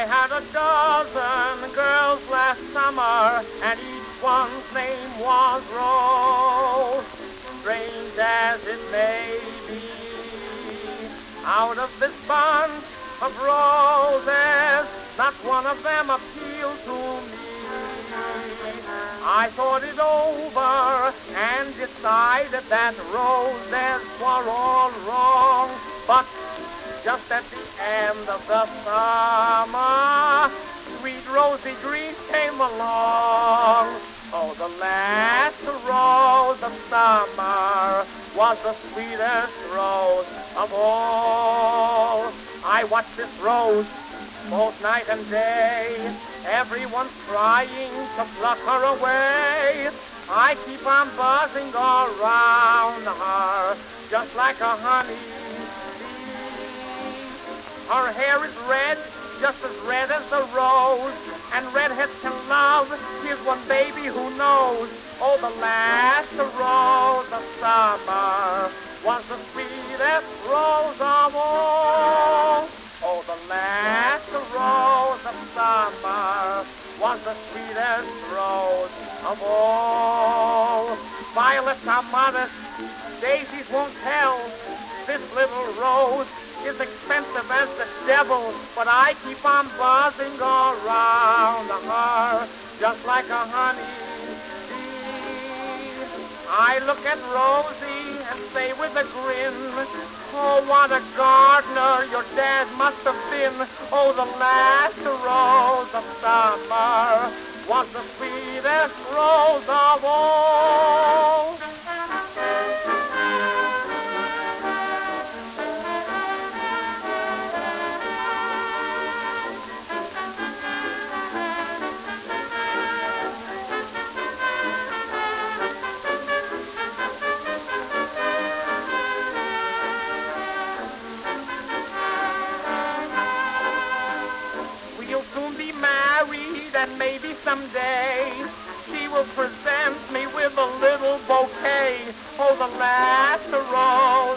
had a dozen girls last summer, and each one's name was Rose. Strange as it may be, out of this bunch of roses, not one of them appealed to me. I thought it over and decided that roses were all wrong, but just at the end of the summer, sweet Rosie Green came along. Oh, the last rose of summer was the sweetest rose of all. I watched this rose both night and day. Everyone's trying to pluck her away. I keep on buzzing around her just like a honey. Her hair is red, just as red as the rose, and redheads can love. Here's one baby who knows. Oh, the last rose of summer was the sweetest rose of all. Oh, the last rose of summer was the sweetest rose of all. Violets are modest, daisies won't tell. This little rose is expensive as the devil, but I keep on buzzing around her just like a honey bee. I look at Rosie and say with a grin, oh, what a gardener your dad must have been. Oh, the last rose of summer was the sweetest rose of all. And maybe someday she will present me with a little bouquet. Oh, the last rose